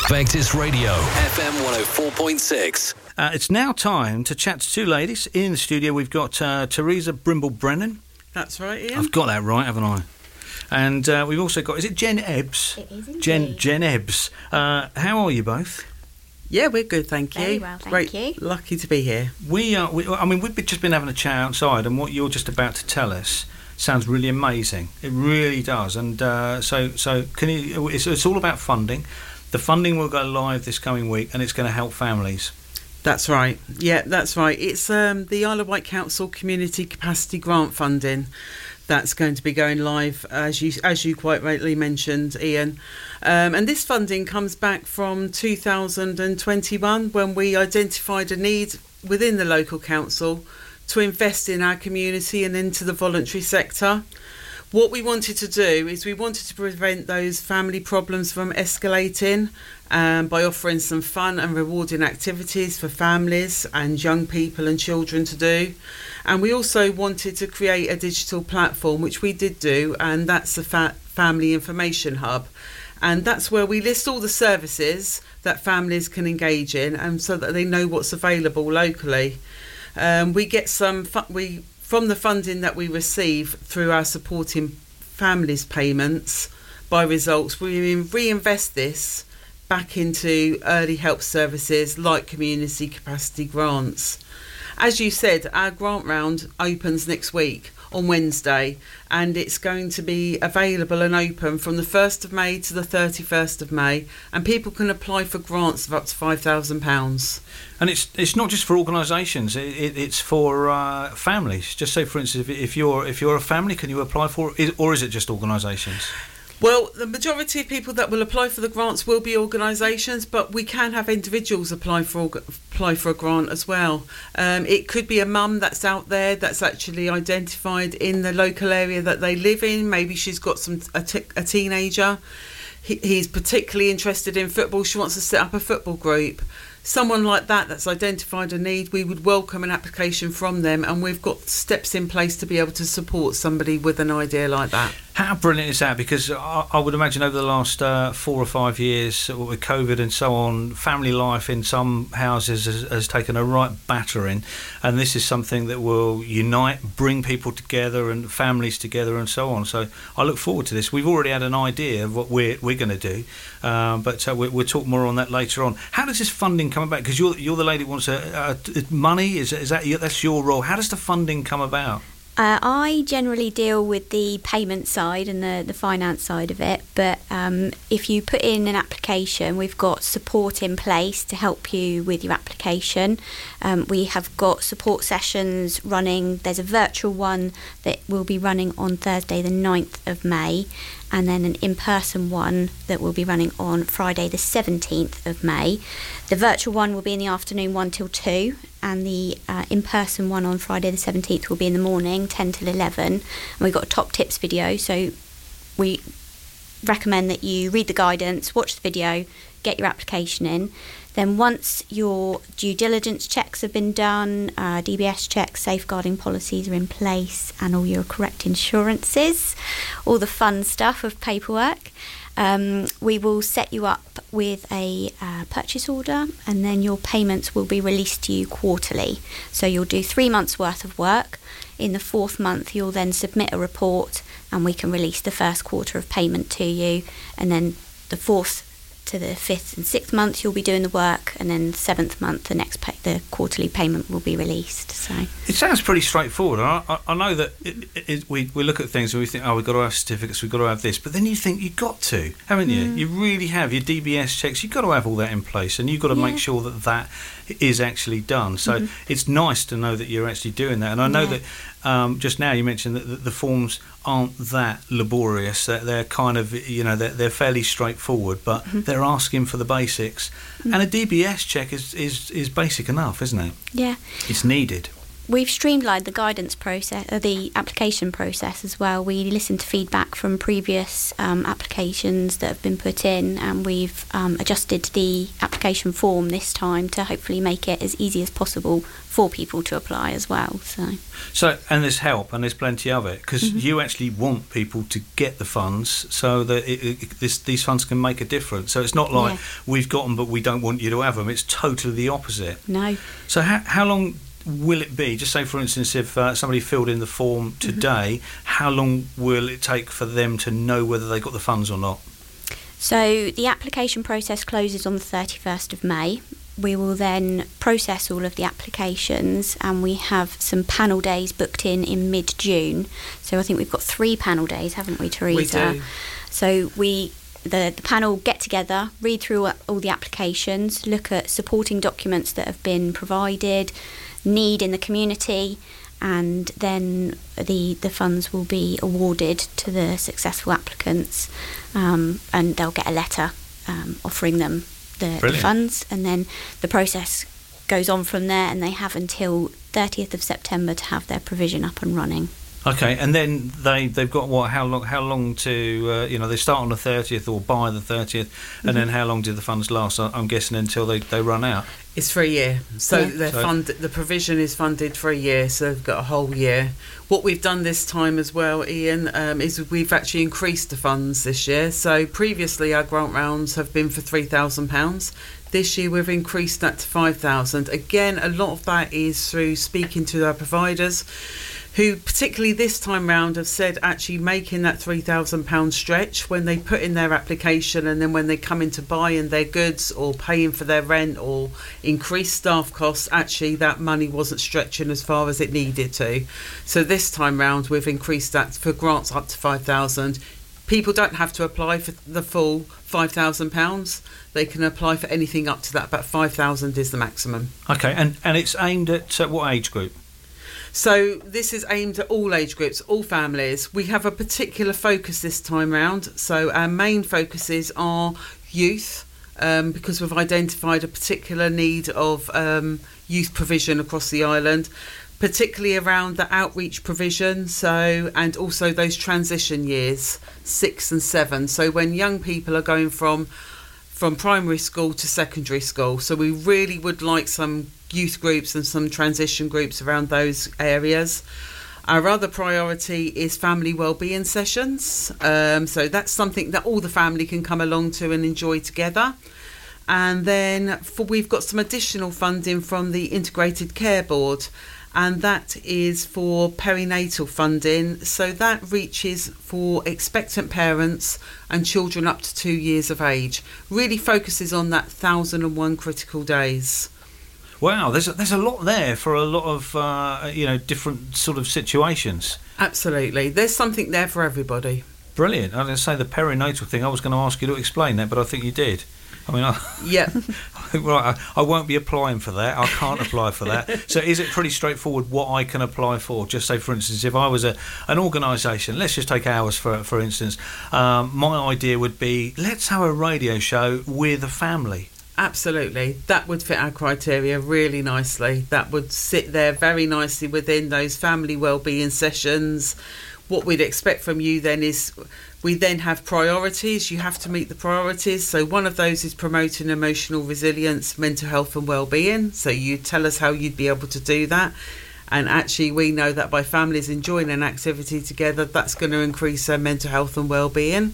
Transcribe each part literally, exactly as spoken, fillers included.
Vectis Radio, F M one oh four point six. Uh, it's now time to chat to two ladies. In the studio, we've got uh, Teresa Brimble-Brennan. That's right, Ian. I've got that right, haven't I? And uh, we've also got, is it Jen Ebbs? It is indeed. Jen, Jen Ebbs. Uh, how are you both? Yeah, we're good, thank you. Very well, thank Great, you. Lucky to be here. We are. We, I mean, we've been- just been having a chat outside, and what you're just about to tell us sounds really amazing. It really does. And uh, so, so can you? It's, it's all about funding. The funding will go live this coming week, and it's going to help families. That's right. Yeah, that's right. It's um, the Isle of Wight Council Community Capacity Grant Funding that's going to be going live, as you as you quite rightly mentioned, Ian. Um, and this funding comes back from two thousand twenty-one, when we identified a need within the local council to invest in our community and into the voluntary sector. What we wanted to do is we wanted to prevent those family problems from escalating um, by offering some fun and rewarding activities for families and young people and children to do. And we also wanted to create a digital platform, which we did do, and that's the fa- Family Information Hub. And that's where we list all the services that families can engage in, and so that they know what's available locally. Um, we get some fu- we from the funding that we receive through our supporting families payments by results, we reinvest this back into early help services like community capacity grants. As you said, our grant round opens next week on Wednesday, and it's going to be available and open from the first of May to the thirty-first of May, and people can apply for grants of up to five thousand pounds. And it's it's not just for organisations; it, it, it's for uh, families. Just say, for instance, if, if you're if you're a family, can you apply for it, or is it just organisations? Well, the majority of people that will apply for the grants will be organisations, but we can have individuals apply for apply for a grant as well. Um, it could be a mum that's out there that's actually identified in the local area that they live in. Maybe she's got some a, t- a teenager. He, he's particularly interested in football. She wants to set up a football group. Someone like that that's identified a need, we would welcome an application from them, and we've got steps in place to be able to support somebody with an idea like that. How brilliant is that? Because I, I would imagine over the last uh, four or five years with COVID and so on, family life in some houses has, has taken a right battering, and this is something that will unite, bring people together and families together and so on. So I look forward to this. We've already had an idea of what we're we're going to do, um, but uh, we, we'll talk more on that later on. How does this funding come about? Because you're you're the lady who wants a, a, money. Is is that that's your role? How does the funding come about? Uh, I generally deal with the payment side and the, the finance side of it, but um, if you put in an application, we've got support in place to help you with your application. Um, we have got support sessions running. There's a virtual one that will be running on Thursday the ninth of May, and then an in-person one that will be running on Friday the seventeenth of May. The virtual one will be in the afternoon one till two, and the uh, in-person one on Friday the seventeenth will be in the morning ten till eleven. And we've got a top tips video, so we recommend that you read the guidance, watch the video, get your application in. Then once your due diligence checks have been done, uh, D B S checks, safeguarding policies are in place, and all your correct insurances, all the fun stuff of paperwork, um, we will set you up with a uh, purchase order, and then your payments will be released to you quarterly. So you'll do three months worth of work. In the fourth month, you'll then submit a report, and we can release the first quarter of payment to you, and then the fourth to the fifth and sixth month you'll be doing the work, and then the seventh month the next pay, the quarterly payment will be released. So it sounds pretty straightforward. I, I, I know that it, it, we we look at things and we think, oh, we've got to have certificates, we've got to have this, but then you think you've got to, haven't you? Mm. You really have your D B S checks. You've got to have all that in place, and you've got to yeah. make sure that that is actually done. So mm-hmm. it's nice to know that you're actually doing that. And I know yeah. that um, just now you mentioned that the, the forms aren't that laborious. They're, they're kind of, you know, they're, they're fairly straightforward, but mm-hmm. they're asking for the basics. Mm-hmm. And a D B S check is, is, is basic enough, isn't it? Yeah. It's needed. We've streamlined the guidance process, uh, the application process as well. We listened to feedback from previous um, applications that have been put in, and we've um, adjusted the application form this time to hopefully make it as easy as possible for people to apply as well. So, so and there's help, and there's plenty of it, because mm-hmm. you actually want people to get the funds so that it, it, this, these funds can make a difference. So it's not like yeah. we've got them, but we don't want you to have them. It's totally the opposite. No. So how, how long will it be? Just say, for instance, if uh, somebody filled in the form today, mm-hmm. how long will it take for them to know whether they got the funds or not? So the application process closes on the thirty-first of May. We will then process all of the applications, and we have some panel days booked in in mid-June. So I think we've got three panel days, haven't we, Teresa? We do. So we... The, the panel get together, read through all the applications, look at supporting documents that have been provided, need in the community, and then the the funds will be awarded to the successful applicants, um, and they'll get a letter um, offering them the, the funds, and then the process goes on from there, and they have until thirtieth of September to have their provision up and running. Okay, and then they they've got what? How long? How long to uh, you know? They start on the thirtieth or by the thirtieth, and mm-hmm. then how long do the funds last? I'm guessing until they, they run out. It's for a year, so yeah. the so, fund the provision is funded for a year, so they've got a whole year. What we've done this time as well, Ian, um, is we've actually increased the funds this year. So previously our grant rounds have been for three thousand pounds. This year we've increased that to five thousand. Again, a lot of that is through speaking to our providers, who particularly this time round have said actually making that three thousand pounds stretch when they put in their application, and then when they come in to buy in their goods or paying for their rent or increase staff costs, actually that money wasn't stretching as far as it needed to. So this time round we've increased that for grants up to five thousand. People don't have to apply for the full five thousand pounds. They can apply for anything up to that, but five thousand is the maximum. Okay, and, and it's aimed at uh, what age group? So this is aimed at all age groups, all families. We have a particular focus this time round. So our main focuses are youth, um, because we've identified a particular need of um, youth provision across the island, particularly around the outreach provision, so and also those transition years, six and seven. So when young people are going from from primary school to secondary school. So we really would like some youth groups and some transition groups around those areas. Our other priority is family wellbeing sessions. Um, so that's something that all the family can come along to and enjoy together. And then for, we've got some additional funding from the Integrated Care Board, and that is for perinatal funding. So that reaches for expectant parents and children up to two years of age. Really focuses on that one thousand and one critical days. Wow, there's a, there's a lot there for a lot of uh, you know different sort of situations. Absolutely, there's something there for everybody. Brilliant. I was going to say the perinatal thing. I was going to ask you to explain that, but I think you did. I mean, I, yeah. Right, I, I won't be applying for that. I can't apply for that. So is it pretty straightforward what I can apply for? Just say, for instance, if I was a an organisation, let's just take ours for for instance. Um, my idea would be, let's have a radio show with a family. Absolutely. That would fit our criteria really nicely. That would sit there very nicely within those family wellbeing sessions. What we'd expect from you then is we then have priorities. You have to meet the priorities. So one of those is promoting emotional resilience, mental health and wellbeing. So you tell us how you'd be able to do that. And actually we know that by families enjoying an activity together, that's going to increase their mental health and wellbeing.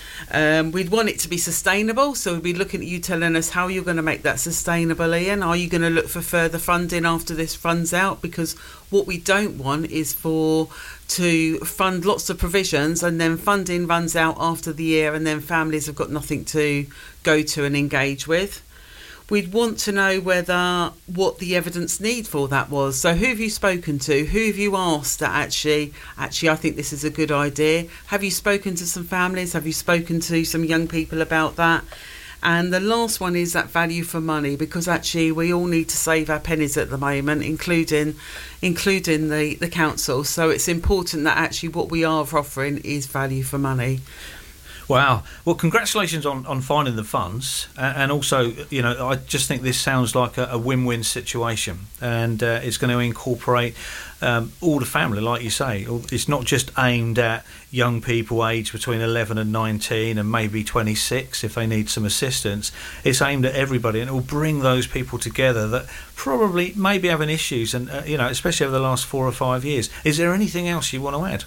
Um, we'd want it to be sustainable, so we'd be looking at you telling us how you're going to make that sustainable, Ian. Are you going to look for further funding after this funds out? Because what we don't want is for to fund lots of provisions and then funding runs out after the year and then families have got nothing to go to and engage with. We'd want to know whether what the evidence need for that was. So who have you spoken to? Who have you asked that actually, actually I think this is a good idea? Have you spoken to some families? Have you spoken to some young people about that? And the last one is that value for money, because actually we all need to save our pennies at the moment, including including the, the council. So it's important that actually what we are offering is value for money. Wow. Well, congratulations on, on finding the funds. Uh, and also, you know, I just think this sounds like a, a win-win situation. And uh, it's going to incorporate um, all the family, like you say. It's not just aimed at young people aged between eleven and nineteen and maybe twenty-six if they need some assistance. It's aimed at everybody, and it will bring those people together that probably may be having issues, and, uh, you know, especially over the last four or five years. Is there anything else you want to add?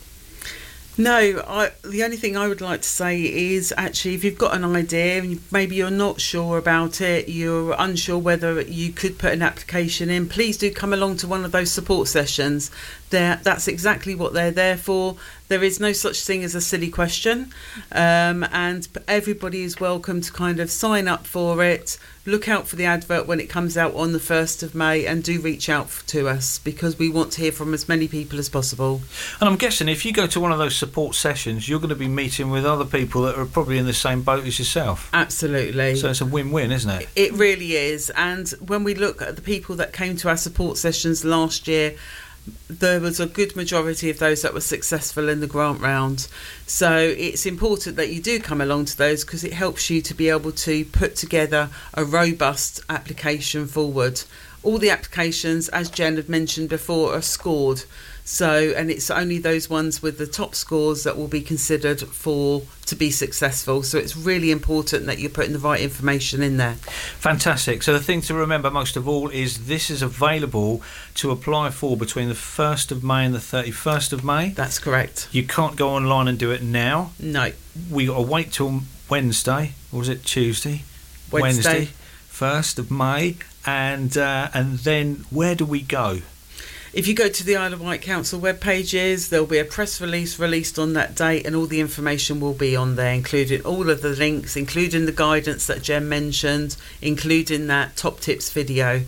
No, I, the only thing I would like to say is actually if you've got an idea and maybe you're not sure about it, you're unsure whether you could put an application in, please do come along to one of those support sessions. They're, that's exactly what they're there for. There is no such thing as a silly question, um, and everybody is welcome to kind of sign up for it. Look out for the advert when it comes out on the first of May, and do reach out to us because we want to hear from as many people as possible. And I'm guessing if you go to one of those support sessions, you're going to be meeting with other people that are probably in the same boat as yourself. Absolutely. So it's a win-win, isn't it? It really is. And when we look at the people that came to our support sessions last year, there was a good majority of those that were successful in the grant round. So it's important that you do come along to those because it helps you to be able to put together a robust application forward. All the applications, as Jen had mentioned before, are scored. So, and it's only those ones with the top scores that will be considered for to be successful. So it's really important that you're putting the right information in there. Fantastic. So the thing to remember most of all is this is available to apply for between the first of May and the thirty-first of May. That's correct. You can't go online and do it now. No. We got to wait till Wednesday, or was it Tuesday? Wednesday. first of May. And uh, and then where do we go? If you go to the Isle of Wight Council web pages, there'll be a press release released on that date, and all the information will be on there, including all of the links, including the guidance that Jen mentioned, including that top tips video.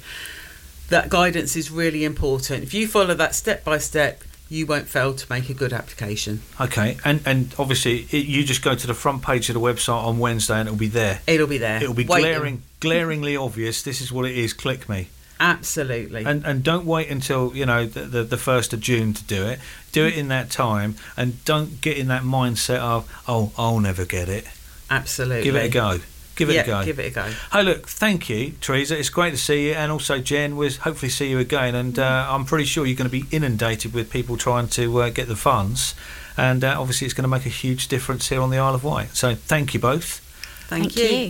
That guidance is really important. If you follow that step by step, you won't fail to make a good application. Okay, and and obviously it, you just go to the front page of the website on Wednesday and it'll be there. It'll be there. It'll be Waiting. glaring, glaringly obvious. This is what it is. Click me. Absolutely. And and don't wait until, you know, the, the the first of June to do it. Do it in that time, and don't get in that mindset of, oh, I'll never get it. Absolutely. Give it a go. Give it yeah, a go. Give it a go. Hey, look, thank you, Teresa. It's great to see you, and also Jen. We'll hopefully see you again. And uh, I'm pretty sure you're going to be inundated with people trying to uh, get the funds, and uh, obviously it's going to make a huge difference here on the Isle of Wight. So thank you both. Thank, Thank you. you.